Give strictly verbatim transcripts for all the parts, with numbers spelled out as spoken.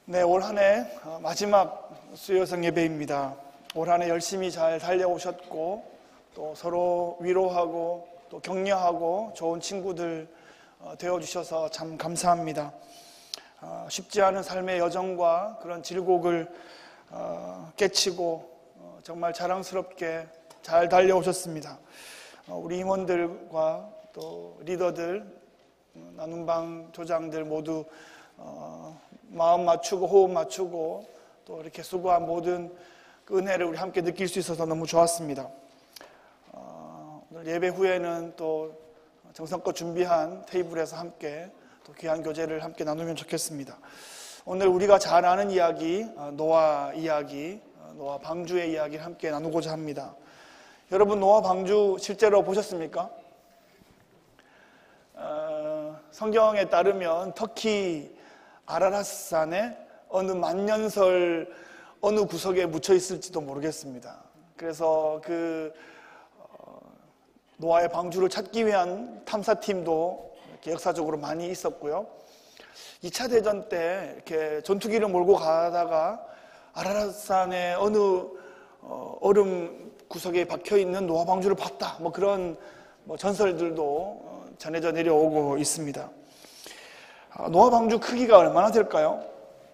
네, 올 한 해 마지막 수요성 예배입니다. 올 한 해 열심히 잘 달려오셨고 또 서로 위로하고 또 격려하고 좋은 친구들 되어주셔서 참 감사합니다. 쉽지 않은 삶의 여정과 그런 질곡을 깨치고 정말 자랑스럽게 잘 달려오셨습니다. 우리 임원들과 또 리더들, 나눔방 조장들 모두 어, 마음 맞추고 호흡 맞추고 또 이렇게 수고한 모든 그 은혜를 우리 함께 느낄 수 있어서 너무 좋았습니다. 어, 오늘 예배 후에는 또 정성껏 준비한 테이블에서 함께 또 귀한 교제를 함께 나누면 좋겠습니다. 오늘 우리가 잘 아는 이야기, 노아 이야기, 노아 방주의 이야기를 함께 나누고자 합니다. 여러분, 노아 방주 실제로 보셨습니까? 어, 성경에 따르면 터키 아라랏산의 어느 만년설 어느 구석에 묻혀 있을지도 모르겠습니다. 그래서 그 어, 노아의 방주를 찾기 위한 탐사팀도 이렇게 역사적으로 많이 있었고요. 이 차 대전 때 이렇게 전투기를 몰고 가다가 아라랏산의 어느 어, 얼음 구석에 박혀 있는 노아 방주를 봤다. 뭐 그런 뭐 전설들도 전해져 내려오고 있습니다. 노아 방주 크기가 얼마나 될까요?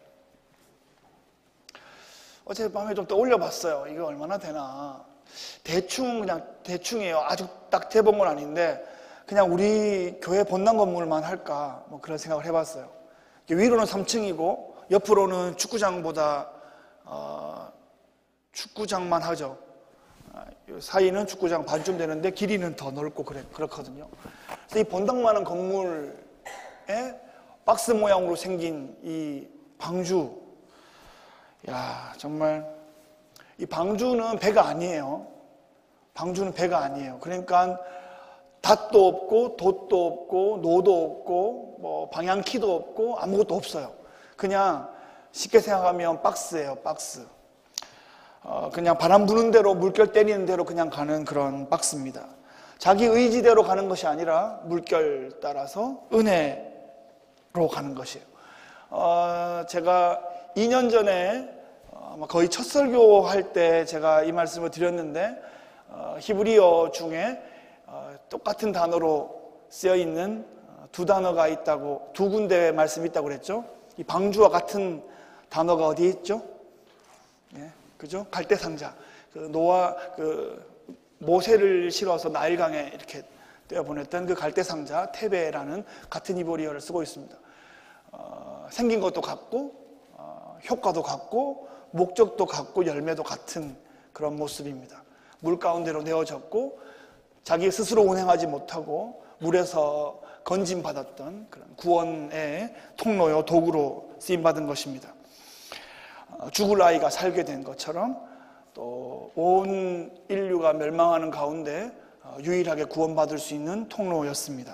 어젯밤에 좀 떠올려 봤어요. 이거 얼마나 되나. 대충 그냥 대충이에요. 아주 딱 재본 건 아닌데 그냥 우리 교회 본당 건물만 할까 뭐 그런 생각을 해봤어요. 위로는 삼 층이고 옆으로는 축구장보다 어, 축구장만 하죠. 사이는 축구장 반쯤 되는데 길이는 더 넓고 그래, 그렇거든요. 그래서 이 본당만한 건물에 박스 모양으로 생긴 이 방주, 야 정말 이 방주는 배가 아니에요. 방주는 배가 아니에요. 그러니까 닷도 없고 돛도 없고 노도 없고 뭐 방향키도 없고 아무것도 없어요. 그냥 쉽게 생각하면 박스예요. 박스. 어, 그냥 바람 부는 대로 물결 때리는 대로 그냥 가는 그런 박스입니다. 자기 의지대로 가는 것이 아니라 물결 따라서 은혜로 가는 것이에요. 어, 제가 이 년 전에 어, 거의 첫 설교할 때 제가 이 말씀을 드렸는데 어, 히브리어 중에 어, 똑같은 단어로 쓰여 있는 두 단어가 있다고, 두 군데 말씀이 있다고 그랬죠. 이 방주와 같은 단어가 어디에 있죠? 예. 그죠? 갈대상자. 그 노아, 그 모세를 실어서 나일강에 이렇게 떼어 보냈던 그 갈대상자, 테베라는 같은 히브리어를 쓰고 있습니다. 어, 생긴 것도 같고, 어, 효과도 같고, 목적도 같고, 열매도 같은 그런 모습입니다. 물 가운데로 내어졌고, 자기 스스로 운행하지 못하고, 물에서 건짐받았던 그런 구원의 통로요, 도구로 쓰임받은 것입니다. 죽을 아이가 살게 된 것처럼 또 온 인류가 멸망하는 가운데 유일하게 구원받을 수 있는 통로였습니다.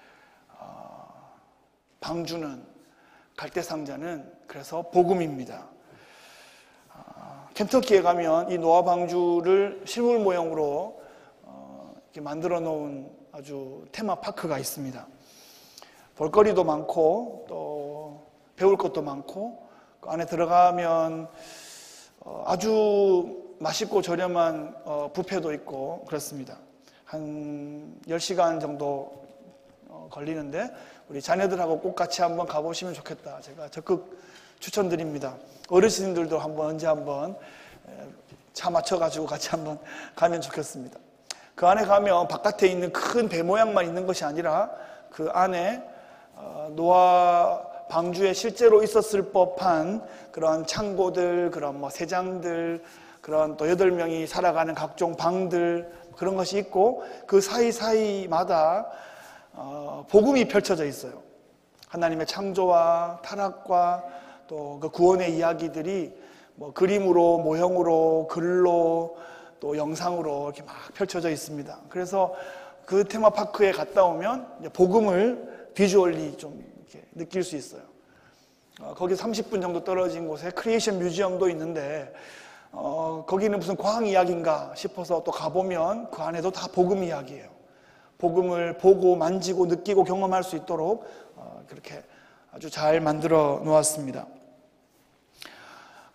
방주는, 갈대상자는 그래서 복음입니다. 켄터키에 가면 이 노아 방주를 실물 모형으로 이렇게 만들어 놓은 아주 테마파크가 있습니다. 볼거리도 많고 또 배울 것도 많고 그 안에 들어가면 아주 맛있고 저렴한 뷔페도 있고 그렇습니다. 한 열 시간 정도 걸리는데 우리 자녀들하고 꼭 같이 한번 가보시면 좋겠다. 제가 적극 추천드립니다. 어르신들도 한번 언제 한번 차 맞춰가지고 같이 한번 가면 좋겠습니다. 그 안에 가면 바깥에 있는 큰 배 모양만 있는 것이 아니라 그 안에 노아 방주에 실제로 있었을 법한 그런 창고들, 그런 뭐 세장들, 그런 또 여덟 명이 살아가는 각종 방들, 그런 것이 있고 그 사이사이마다 어, 복음이 펼쳐져 있어요. 하나님의 창조와 타락과 또 그 구원의 이야기들이 뭐 그림으로, 모형으로, 글로, 또 영상으로 이렇게 막 펼쳐져 있습니다. 그래서 그 테마파크에 갔다 오면 이제 복음을 비주얼리 좀 이렇게 느낄 수 있어요. 어, 거기 삼십 분 정도 떨어진 곳에 크리에이션 뮤지엄도 있는데 어, 거기는 무슨 과학 이야기인가 싶어서 또 가보면 그 안에도 다 복음 이야기예요. 복음을 보고 만지고 느끼고 경험할 수 있도록 어, 그렇게 아주 잘 만들어 놓았습니다.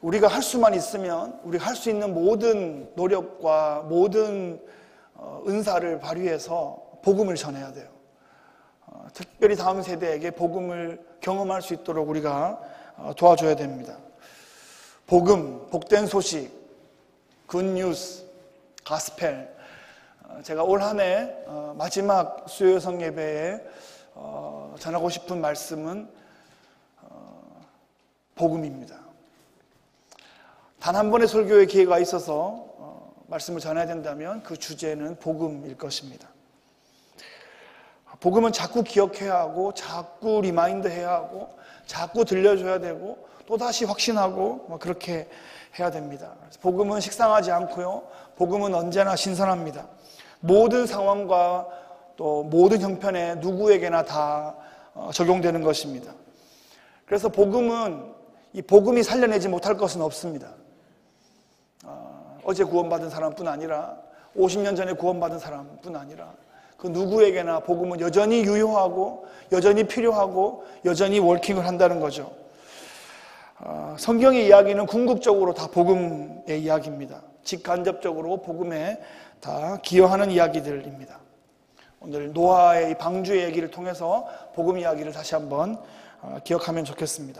우리가 할 수만 있으면 우리가 할 수 있는 모든 노력과 모든 은사를 발휘해서 복음을 전해야 돼요. 특별히 다음 세대에게 복음을 경험할 수 있도록 우리가 도와줘야 됩니다. 복음, 복된 소식, 굿뉴스, 가스펠. 제가 올 한 해 마지막 수요 여성 예배에 전하고 싶은 말씀은 복음입니다. 단 한 번의 설교의 기회가 있어서 말씀을 전해야 된다면 그 주제는 복음일 것입니다. 복음은 자꾸 기억해야 하고 자꾸 리마인드 해야 하고 자꾸 들려줘야 되고 또다시 확신하고 뭐 그렇게 해야 됩니다. 복음은 식상하지 않고요. 복음은 언제나 신선합니다. 모든 상황과 또 모든 형편에 누구에게나 다 적용되는 것입니다. 그래서 복음은 이 복음이 살려내지 못할 것은 없습니다. 어제 구원받은 사람뿐 아니라 오십 년 전에 구원받은 사람뿐 아니라 그 누구에게나 복음은 여전히 유효하고 여전히 필요하고 여전히 워킹을 한다는 거죠. 성경의 이야기는 궁극적으로 다 복음의 이야기입니다. 직간접적으로 복음에 다 기여하는 이야기들입니다. 오늘 노아의 이 방주의 얘기를 통해서 복음 이야기를 다시 한번 기억하면 좋겠습니다.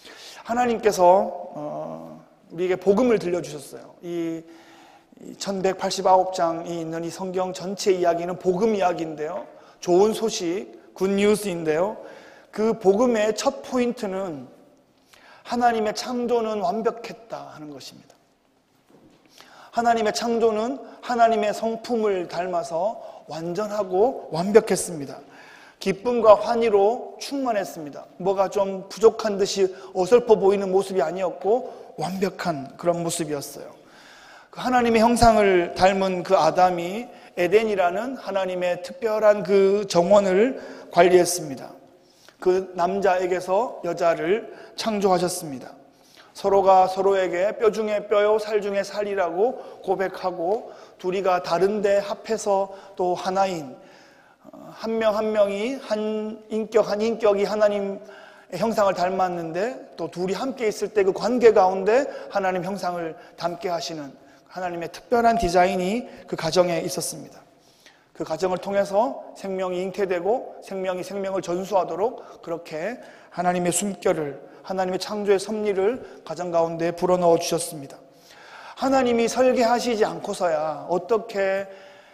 하나님께서 우리에게 복음을 들려주셨어요. 이 천백팔십구 장이 있는 이 성경 전체 이야기는 복음 이야기인데요. 좋은 소식, 굿뉴스인데요. 그 복음의 첫 포인트는 하나님의 창조는 완벽했다 하는 것입니다. 하나님의 창조는 하나님의 성품을 닮아서 완전하고 완벽했습니다. 기쁨과 환희로 충만했습니다. 뭐가 좀 부족한 듯이 어설퍼 보이는 모습이 아니었고 완벽한 그런 모습이었어요. 그 하나님의 형상을 닮은 그 아담이 에덴이라는 하나님의 특별한 그 정원을 관리했습니다. 그 남자에게서 여자를 창조하셨습니다. 서로가 서로에게 뼈 중에 뼈요 살 중에 살이라고 고백하고 둘이가 다른데 합해서 또 하나인 한 명 한 명이 한 인격 한 인격이 하나님의 형상을 닮았는데 또 둘이 함께 있을 때 그 관계 가운데 하나님 형상을 닮게 하시는 하나님의 특별한 디자인이 그 가정에 있었습니다. 그 가정을 통해서 생명이 잉태되고 생명이 생명을 전수하도록 그렇게 하나님의 숨결을 하나님의 창조의 섭리를 가정 가운데 불어넣어 주셨습니다. 하나님이 설계하시지 않고서야 어떻게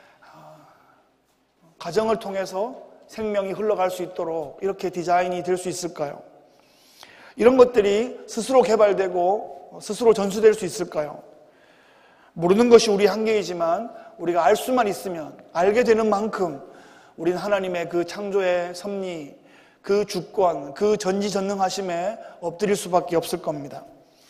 가정을 통해서 생명이 흘러갈 수 있도록 이렇게 디자인이 될 수 있을까요? 이런 것들이 스스로 개발되고 스스로 전수될 수 있을까요? 모르는 것이 우리 한계이지만 우리가 알 수만 있으면 알게 되는 만큼 우리는 하나님의 그 창조의 섭리, 그 주권, 그 전지전능하심에 엎드릴 수밖에 없을 겁니다.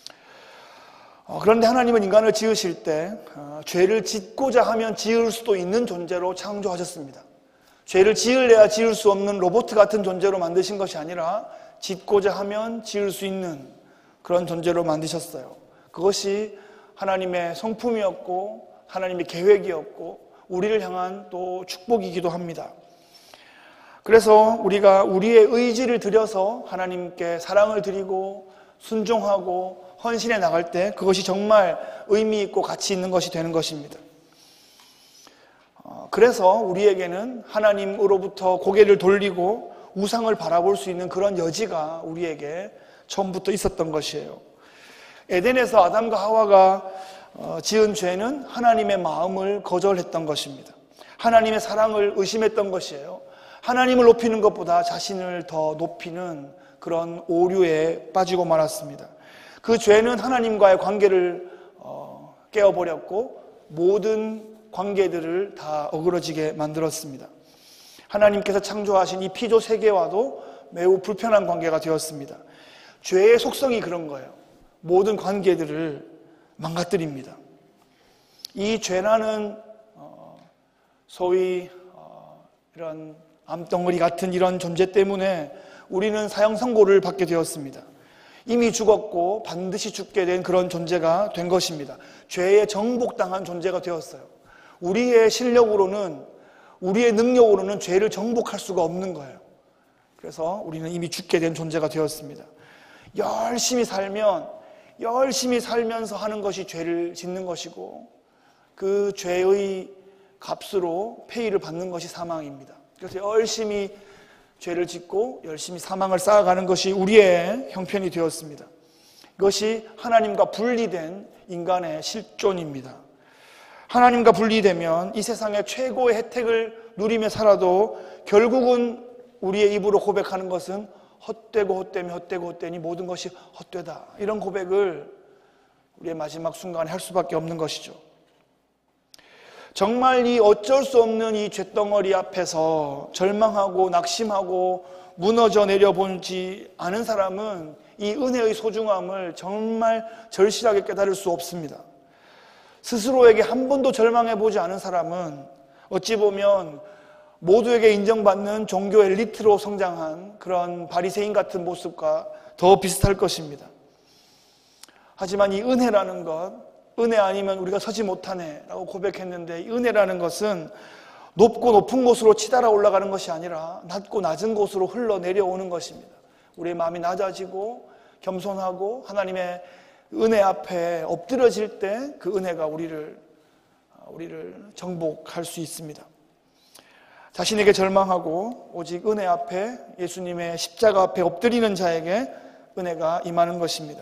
그런데 하나님은 인간을 지으실 때 죄를 짓고자 하면 지을 수도 있는 존재로 창조하셨습니다. 죄를 지을래야 지을 수 없는 로봇 같은 존재로 만드신 것이 아니라 짓고자 하면 지을 수 있는 그런 존재로 만드셨어요. 그것이 하나님의 성품이었고 하나님의 계획이었고 우리를 향한 또 축복이기도 합니다. 그래서 우리가 우리의 의지를 들여서 하나님께 사랑을 드리고 순종하고 헌신해 나갈 때 그것이 정말 의미 있고 가치 있는 것이 되는 것입니다. 그래서 우리에게는 하나님으로부터 고개를 돌리고 우상을 바라볼 수 있는 그런 여지가 우리에게 처음부터 있었던 것이에요. 에덴에서 아담과 하와가 지은 죄는 하나님의 마음을 거절했던 것입니다. 하나님의 사랑을 의심했던 것이에요. 하나님을 높이는 것보다 자신을 더 높이는 그런 오류에 빠지고 말았습니다. 그 죄는 하나님과의 관계를 깨어버렸고 모든 관계들을 다 어그러지게 만들었습니다. 하나님께서 창조하신 이 피조 세계와도 매우 불편한 관계가 되었습니다. 죄의 속성이 그런 거예요. 모든 관계들을 망가뜨립니다. 이 죄라는 소위 이런 암덩어리 같은 이런 존재 때문에 우리는 사형 선고를 받게 되었습니다. 이미 죽었고 반드시 죽게 된 그런 존재가 된 것입니다. 죄에 정복당한 존재가 되었어요. 우리의 실력으로는 우리의 능력으로는 죄를 정복할 수가 없는 거예요. 그래서 우리는 이미 죽게 된 존재가 되었습니다. 열심히 살면 열심히 살면서 하는 것이 죄를 짓는 것이고 그 죄의 값으로 페이를 받는 것이 사망입니다. 그래서 열심히 죄를 짓고 열심히 사망을 쌓아가는 것이 우리의 형편이 되었습니다. 이것이 하나님과 분리된 인간의 실존입니다. 하나님과 분리되면 이 세상의 최고의 혜택을 누리며 살아도 결국은 우리의 입으로 고백하는 것은 헛되고 헛되며 헛되고 헛되니 모든 것이 헛되다. 이런 고백을 우리의 마지막 순간에 할 수밖에 없는 것이죠. 정말 이 어쩔 수 없는 이 쇳덩어리 앞에서 절망하고 낙심하고 무너져 내려보지 않은 사람은 이 은혜의 소중함을 정말 절실하게 깨달을 수 없습니다. 스스로에게 한 번도 절망해보지 않은 사람은 어찌 보면 모두에게 인정받는 종교 엘리트로 성장한 그런 바리새인 같은 모습과 더 비슷할 것입니다. 하지만 이 은혜라는 것, 은혜 아니면 우리가 서지 못하네 라고 고백했는데, 이 은혜라는 것은 높고 높은 곳으로 치달아 올라가는 것이 아니라 낮고 낮은 곳으로 흘러내려오는 것입니다. 우리의 마음이 낮아지고 겸손하고 하나님의 은혜 앞에 엎드려질 때 그 은혜가 우리를 우리를 정복할 수 있습니다. 자신에게 절망하고 오직 은혜 앞에, 예수님의 십자가 앞에 엎드리는 자에게 은혜가 임하는 것입니다.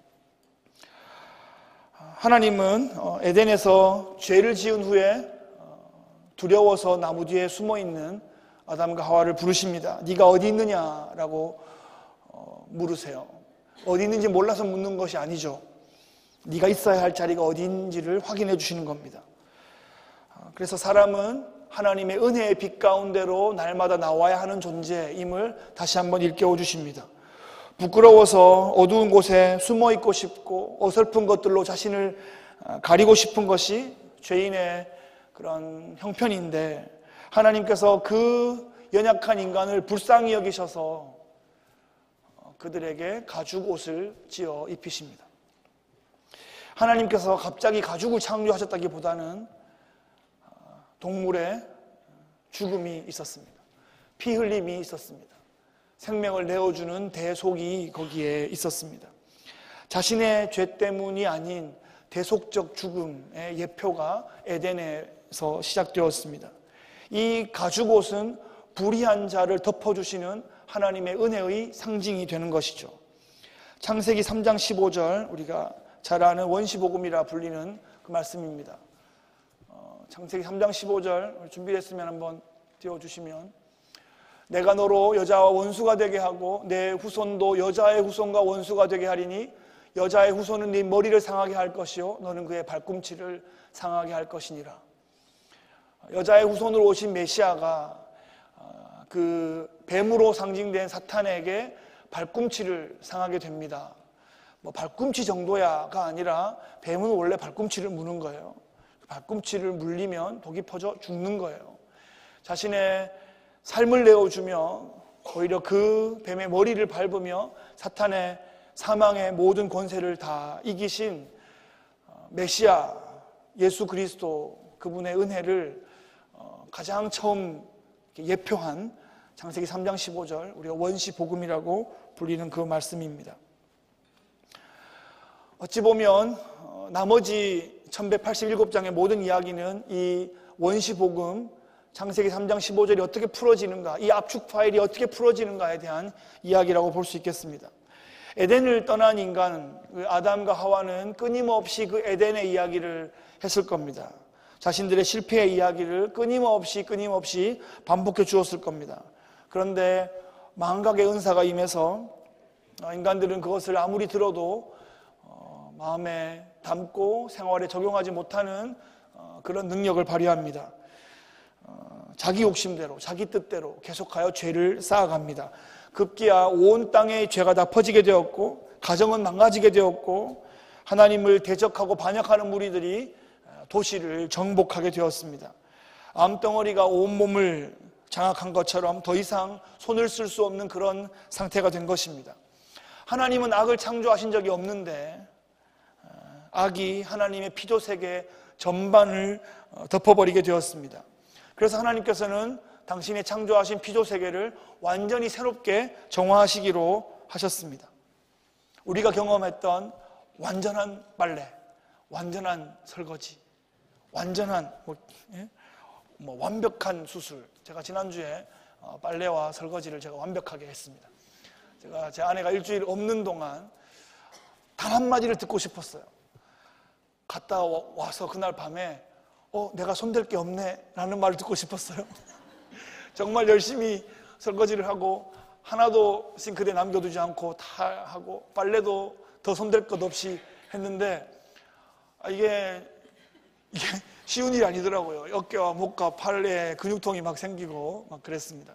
하나님은 에덴에서 죄를 지은 후에 두려워서 나무 뒤에 숨어있는 아담과 하와를 부르십니다. 네가 어디 있느냐라고 물으세요. 어디 있는지 몰라서 묻는 것이 아니죠. 네가 있어야 할 자리가 어디인지를 확인해 주시는 겁니다. 그래서 사람은 하나님의 은혜의 빛 가운데로 날마다 나와야 하는 존재임을 다시 한번 일깨워 주십니다. 부끄러워서 어두운 곳에 숨어 있고 싶고 어설픈 것들로 자신을 가리고 싶은 것이 죄인의 그런 형편인데, 하나님께서 그 연약한 인간을 불쌍히 여기셔서 그들에게 가죽 옷을 지어 입히십니다. 하나님께서 갑자기 가죽을 창조하셨다기보다는 동물의 죽음이 있었습니다. 피 흘림이 있었습니다. 생명을 내어주는 대속이 거기에 있었습니다. 자신의 죄 때문이 아닌 대속적 죽음의 예표가 에덴에서 시작되었습니다. 이 가죽옷은 불의한 자를 덮어주시는 하나님의 은혜의 상징이 되는 것이죠. 창세기 삼 장 십오 절, 우리가 잘 아는 원시복음이라 불리는 그 말씀입니다. 어, 창세기 삼 장 십오 절 준비됐으면 한번 띄워주시면, 내가 너로 여자와 원수가 되게 하고 내 후손도 여자의 후손과 원수가 되게 하리니 여자의 후손은 네 머리를 상하게 할 것이요 너는 그의 발꿈치를 상하게 할 것이니라. 여자의 후손으로 오신 메시아가 그 뱀으로 상징된 사탄에게 발꿈치를 상하게 됩니다. 뭐 발꿈치 정도야가 아니라 뱀은 원래 발꿈치를 무는 거예요. 발꿈치를 물리면 독이 퍼져 죽는 거예요. 자신의 삶을 내어주며 오히려 그 뱀의 머리를 밟으며 사탄의 사망의 모든 권세를 다 이기신 메시아 예수 그리스도, 그분의 은혜를 가장 처음 예표한 창세기 삼 장 십오 절, 우리가 원시복음이라고 불리는 그 말씀입니다. 어찌 보면 나머지 천백팔십칠 장의 모든 이야기는 이 원시복음 창세기 삼 장 십오 절이 어떻게 풀어지는가, 이 압축 파일이 어떻게 풀어지는가에 대한 이야기라고 볼 수 있겠습니다. 에덴을 떠난 인간, 아담과 하와는 끊임없이 그 에덴의 이야기를 했을 겁니다. 자신들의 실패의 이야기를 끊임없이 끊임없이 반복해 주었을 겁니다. 그런데 망각의 은사가 임해서 인간들은 그것을 아무리 들어도 마음에 담고 생활에 적용하지 못하는 그런 능력을 발휘합니다. 자기 욕심대로, 자기 뜻대로 계속하여 죄를 쌓아갑니다. 급기야 온 땅에 죄가 다 퍼지게 되었고 가정은 망가지게 되었고 하나님을 대적하고 반역하는 무리들이 도시를 정복하게 되었습니다. 암덩어리가 온몸을 장악한 것처럼 더 이상 손을 쓸 수 없는 그런 상태가 된 것입니다. 하나님은 악을 창조하신 적이 없는데 악이 하나님의 피조세계 전반을 덮어버리게 되었습니다. 그래서 하나님께서는 당신의 창조하신 피조세계를 완전히 새롭게 정화하시기로 하셨습니다. 우리가 경험했던 완전한 빨래, 완전한 설거지, 완전한 뭐, 예? 뭐 완벽한 수술. 제가 지난주에 어, 빨래와 설거지를 제가 완벽하게 했습니다. 제가 제 아내가 일주일 없는 동안 단 한마디를 듣고 싶었어요. 갔다 와서 그날 밤에 어 내가 손댈 게 없네 라는 말을 듣고 싶었어요. 정말 열심히 설거지를 하고 하나도 싱크대에 남겨두지 않고 다 하고 빨래도 더 손댈 것 없이 했는데 이게 이게 쉬운 일이 아니더라고요. 어깨와 목과 팔에 근육통이 막 생기고 막 그랬습니다.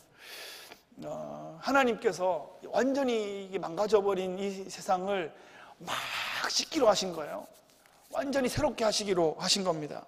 어, 하나님께서 완전히 망가져버린 이 세상을 막 씻기로 하신 거예요. 완전히 새롭게 하시기로 하신 겁니다.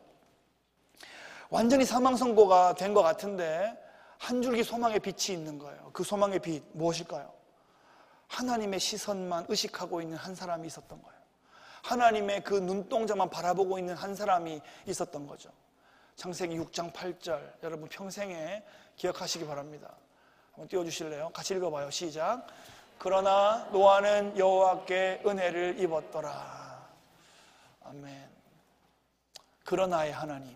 완전히 사망 선고가 된 것 같은데 한 줄기 소망의 빛이 있는 거예요. 그 소망의 빛 무엇일까요? 하나님의 시선만 의식하고 있는 한 사람이 있었던 거예요. 하나님의 그 눈동자만 바라보고 있는 한 사람이 있었던 거죠. 창세기 육 장 팔 절 여러분 평생에 기억하시기 바랍니다. 한번 띄워주실래요? 같이 읽어봐요. 시작. 그러나 노아는 여호와께 은혜를 입었더라. 아멘. 그러나의 하나님,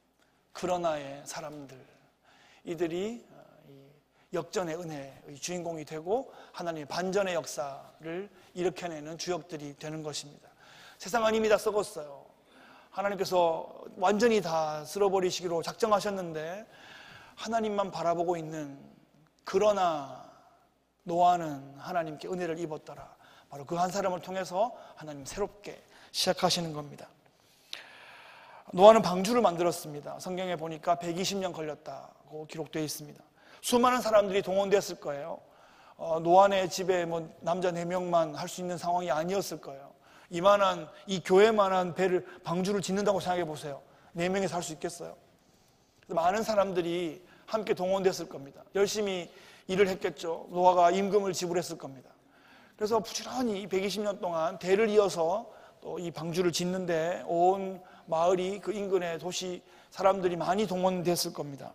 그러나의 사람들, 이들이 역전의 은혜의 주인공이 되고 하나님의 반전의 역사를 일으켜내는 주역들이 되는 것입니다. 세상은 이미 다 썩었어요. 하나님께서 완전히 다 쓸어버리시기로 작정하셨는데 하나님만 바라보고 있는 그러나 노아는 하나님께 은혜를 입었더라. 바로 그 한 사람을 통해서 하나님 새롭게 시작하시는 겁니다. 노아는 방주를 만들었습니다. 성경에 보니까 백이십 년 걸렸다고 기록되어 있습니다. 수많은 사람들이 동원됐을 거예요. 어, 노아네 집에 뭐 남자 네 명만 할 수 있는 상황이 아니었을 거예요. 이만한 이 교회만한 배를 방주를 짓는다고 생각해 보세요. 네 명이서 할 수 있겠어요? 많은 사람들이 함께 동원됐을 겁니다. 열심히 일을 했겠죠. 노아가 임금을 지불했을 겁니다. 그래서 부지런히 백이십 년 동안 대를 이어서 또 이 방주를 짓는데 온 마을이 그 인근의 도시 사람들이 많이 동원됐을 겁니다.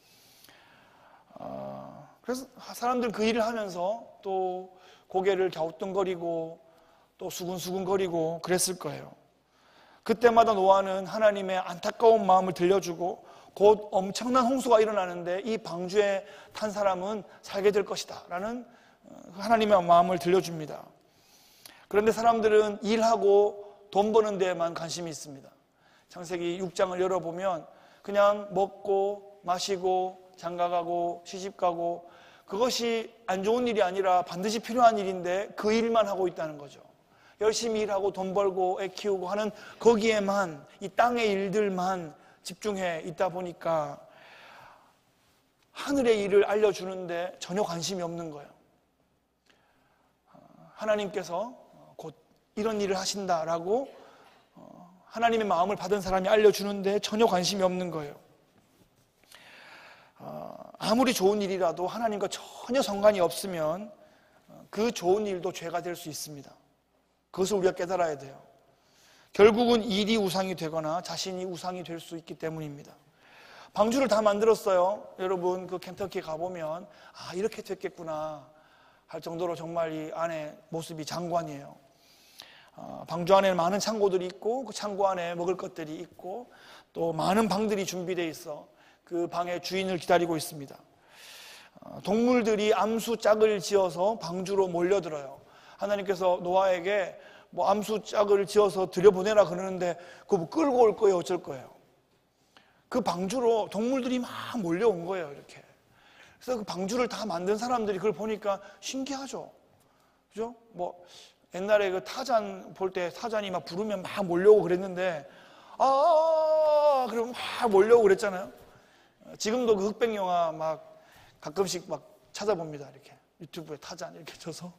어, 그래서 사람들 그 일을 하면서 또 고개를 갸우뚱거리고 또 수근수근거리고 그랬을 거예요. 그때마다 노아는 하나님의 안타까운 마음을 들려주고 곧 엄청난 홍수가 일어나는데 이 방주에 탄 사람은 살게 될 것이다 라는 하나님의 마음을 들려줍니다. 그런데 사람들은 일하고 돈 버는 데에만 관심이 있습니다. 창세기 육 장을 열어보면 그냥 먹고 마시고 장가가고 시집가고 그것이 안 좋은 일이 아니라 반드시 필요한 일인데 그 일만 하고 있다는 거죠. 열심히 일하고 돈 벌고 애 키우고 하는 거기에만 이 땅의 일들만 집중해 있다 보니까 하늘의 일을 알려주는데 전혀 관심이 없는 거예요. 하나님께서 곧 이런 일을 하신다라고 하나님의 마음을 받은 사람이 알려주는데 전혀 관심이 없는 거예요. 아무리 좋은 일이라도 하나님과 전혀 상관이 없으면 그 좋은 일도 죄가 될 수 있습니다. 그것을 우리가 깨달아야 돼요. 결국은 일이 우상이 되거나 자신이 우상이 될 수 있기 때문입니다. 방주를 다 만들었어요. 여러분 그 켄터키 가보면 아 이렇게 됐겠구나 할 정도로 정말 이 안에 모습이 장관이에요. 어, 방주 안에는 많은 창고들이 있고 그 창고 안에 먹을 것들이 있고 또 많은 방들이 준비되어 있어 그 방의 주인을 기다리고 있습니다. 어, 동물들이 암수 짝을 지어서 방주로 몰려들어요. 하나님께서 노아에게 뭐 암수 짝을 지어서 들여보내라 그러는데 그거 끌고 올 거예요, 어쩔 거예요? 그 방주로 동물들이 막 몰려온 거예요, 이렇게. 그래서 그 방주를 다 만든 사람들이 그걸 보니까 신기하죠. 그죠? 뭐 옛날에 그 타잔 볼 때 타잔이 막 부르면 막 몰려오고 그랬는데 아 그러면 막 몰려오고 그랬잖아요. 지금도 그 흑백 영화 막 가끔씩 막 찾아봅니다. 이렇게 유튜브에 타잔 이렇게 쳐서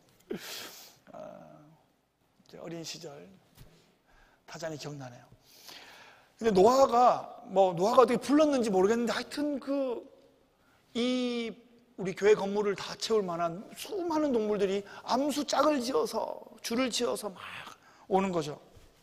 어린 시절 타잔이 기억나네요. 근데 노아가 뭐 노아가 어떻게 불렀는지 모르겠는데 하여튼 그 이 우리 교회 건물을 다 채울 만한 수많은 동물들이 암수 짝을 지어서 줄을 지어서 막 오는 거죠.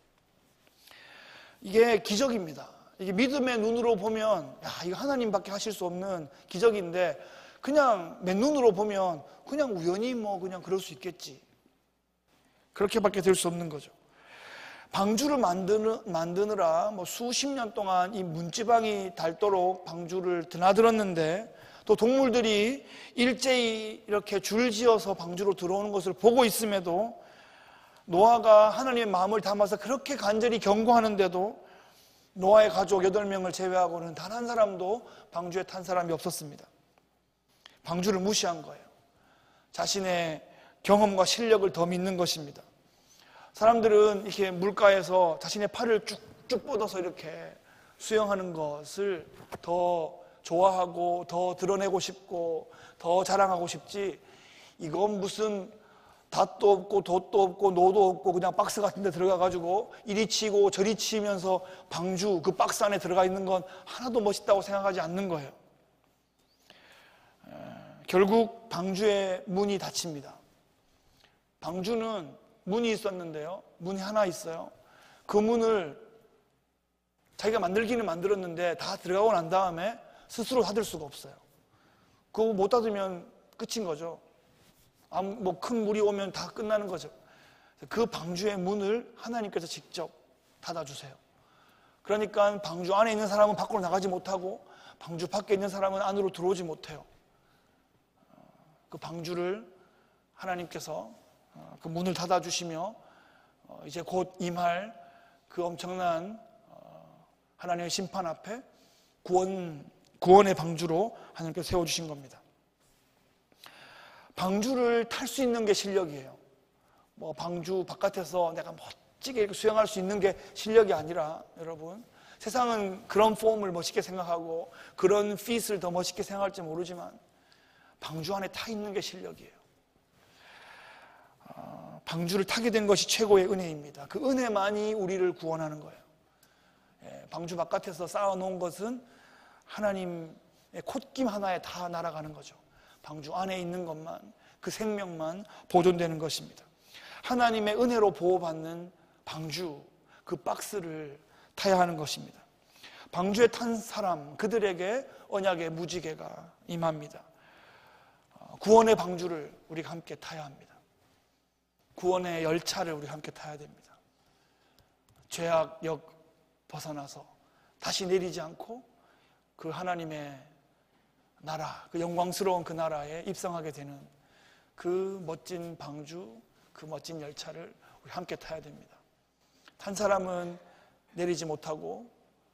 이게 기적입니다. 이게 믿음의 눈으로 보면 야 이거 하나님밖에 하실 수 없는 기적인데 그냥 맨눈으로 보면 그냥 우연히 뭐 그냥 그럴 수 있겠지. 그렇게밖에 될 수 없는 거죠. 방주를 만드느, 만드느라 뭐 수십 년 동안 이 문지방이 닳도록 방주를 드나들었는데, 또 동물들이 일제히 이렇게 줄지어서 방주로 들어오는 것을 보고 있음에도 노아가 하나님의 마음을 담아서 그렇게 간절히 경고하는데도 노아의 가족 여덟 명을 제외하고는 단 한 사람도 방주에 탄 사람이 없었습니다. 방주를 무시한 거예요. 자신의 경험과 실력을 더 믿는 것입니다. 사람들은 이렇게 물가에서 자신의 팔을 쭉쭉 뻗어서 이렇게 수영하는 것을 더 좋아하고 더 드러내고 싶고 더 자랑하고 싶지, 이건 무슨 닷도 없고 돛도 없고 노도 없고 그냥 박스 같은 데 들어가 가지고 이리 치고 저리 치면서 방주 그 박스 안에 들어가 있는 건 하나도 멋있다고 생각하지 않는 거예요. 결국 방주의 문이 닫힙니다. 방주는 문이 있었는데요, 문이 하나 있어요. 그 문을 자기가 만들기는 만들었는데 다 들어가고 난 다음에 스스로 닫을 수가 없어요. 그거 못 닫으면 끝인 거죠. 뭐 큰 물이 오면 다 끝나는 거죠. 그 방주의 문을 하나님께서 직접 닫아주세요. 그러니까 방주 안에 있는 사람은 밖으로 나가지 못하고 방주 밖에 있는 사람은 안으로 들어오지 못해요. 그 방주를 하나님께서 그 문을 닫아주시며 이제 곧 임할 그 엄청난 하나님의 심판 앞에 구원, 구원의 방주로 하나님께서 세워주신 겁니다. 방주를 탈 수 있는 게 실력이에요. 뭐 방주 바깥에서 내가 멋지게 이렇게 수영할 수 있는 게 실력이 아니라, 여러분, 세상은 그런 폼을 멋있게 생각하고 그런 핏을 더 멋있게 생각할지 모르지만 방주 안에 타 있는 게 실력이에요. 어, 방주를 타게 된 것이 최고의 은혜입니다. 그 은혜만이 우리를 구원하는 거예요. 예, 방주 바깥에서 쌓아놓은 것은 하나님의 콧김 하나에 다 날아가는 거죠. 방주 안에 있는 것만, 그 생명만 보존되는 것입니다. 하나님의 은혜로 보호받는 방주, 그 박스를 타야 하는 것입니다. 방주에 탄 사람, 그들에게 언약의 무지개가 임합니다. 구원의 방주를 우리가 함께 타야 합니다. 구원의 열차를 우리가 함께 타야 됩니다. 죄악역 벗어나서 다시 내리지 않고 그 하나님의 나라, 그 영광스러운 그 나라에 입성하게 되는 그 멋진 방주, 그 멋진 열차를 우리 함께 타야 됩니다. 탄 사람은 내리지 못하고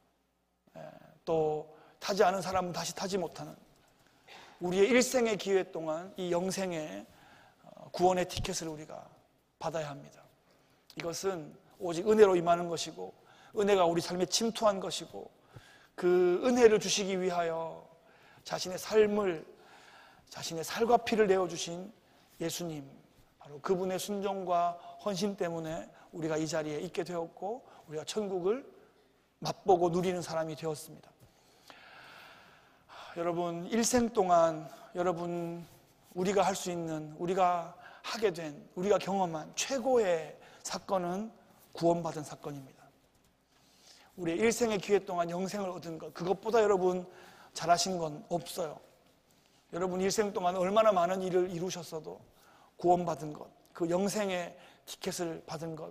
또 타지 않은 사람은 다시 타지 못하는, 우리의 일생의 기회 동안 이 영생의 구원의 티켓을 우리가 받아야 합니다. 이것은 오직 은혜로 임하는 것이고, 은혜가 우리 삶에 침투한 것이고, 그 은혜를 주시기 위하여 자신의 삶을, 자신의 살과 피를 내어주신 예수님, 바로 그분의 순종과 헌신 때문에 우리가 이 자리에 있게 되었고, 우리가 천국을 맛보고 누리는 사람이 되었습니다. 여러분, 일생 동안 여러분, 우리가 할 수 있는, 우리가 하게 된, 우리가 경험한 최고의 사건은 구원받은 사건입니다. 우리의 일생의 기회 동안 영생을 얻은 것, 그것보다 여러분 잘하신 건 없어요. 여러분 일생 동안 얼마나 많은 일을 이루셨어도 구원받은 것, 그 영생의 티켓을 받은 것,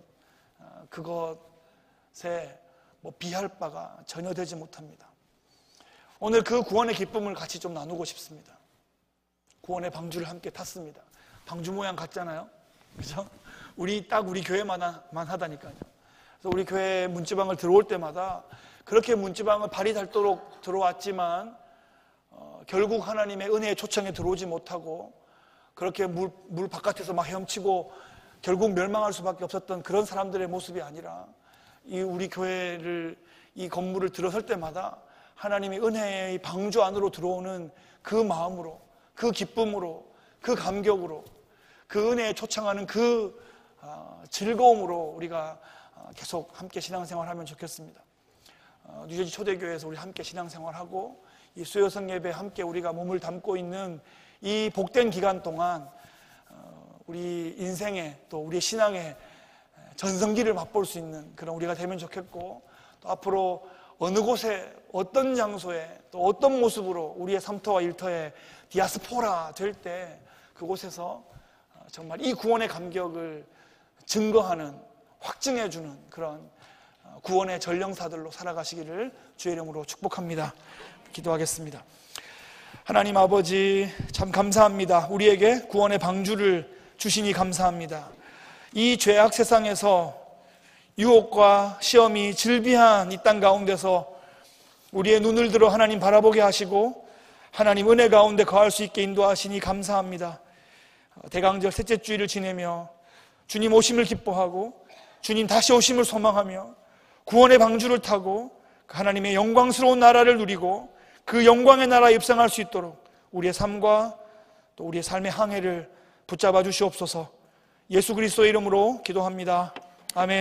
그것에 뭐 비할 바가 전혀 되지 못합니다. 오늘 그 구원의 기쁨을 같이 좀 나누고 싶습니다. 구원의 방주를 함께 탔습니다. 방주 모양 같잖아요, 그죠? 우리 딱 우리 교회만 하다니까요. 그래서 우리 교회 문지방을 들어올 때마다 그렇게 문지방을 발이 닳도록 들어왔지만 어, 결국 하나님의 은혜의 초청에 들어오지 못하고 그렇게 물, 물 바깥에서 막 헤엄치고 결국 멸망할 수밖에 없었던 그런 사람들의 모습이 아니라, 이 우리 교회를, 이 건물을 들어설 때마다 하나님의 은혜의 방주 안으로 들어오는 그 마음으로, 그 기쁨으로, 그 감격으로, 그 은혜에 초청하는 그 즐거움으로 우리가 계속 함께 신앙생활하면 좋겠습니다. 뉴저지 초대교회에서 우리 함께 신앙생활하고 이 수요성 예배에 함께 우리가 몸을 담고 있는 이 복된 기간 동안 우리 인생의, 또 우리의 신앙의 전성기를 맛볼 수 있는 그런 우리가 되면 좋겠고, 또 앞으로 어느 곳에, 어떤 장소에, 또 어떤 모습으로 우리의 삼터와 일터에 디아스포라 될 때 그곳에서 정말 이 구원의 감격을 증거하는, 확증해주는 그런 구원의 전령사들로 살아가시기를 주의 이름으로 축복합니다. 기도하겠습니다. 하나님 아버지, 참 감사합니다. 우리에게 구원의 방주를 주시니 감사합니다. 이 죄악 세상에서 유혹과 시험이 질비한 이 땅 가운데서 우리의 눈을 들어 하나님 바라보게 하시고 하나님 은혜 가운데 거할 수 있게 인도하시니 감사합니다. 대강절 셋째 주일을 지내며 주님 오심을 기뻐하고 주님 다시 오심을 소망하며 구원의 방주를 타고 하나님의 영광스러운 나라를 누리고 그 영광의 나라에 입성할 수 있도록 우리의 삶과 또 우리의 삶의 항해를 붙잡아 주시옵소서. 예수 그리스도의 이름으로 기도합니다. 아멘.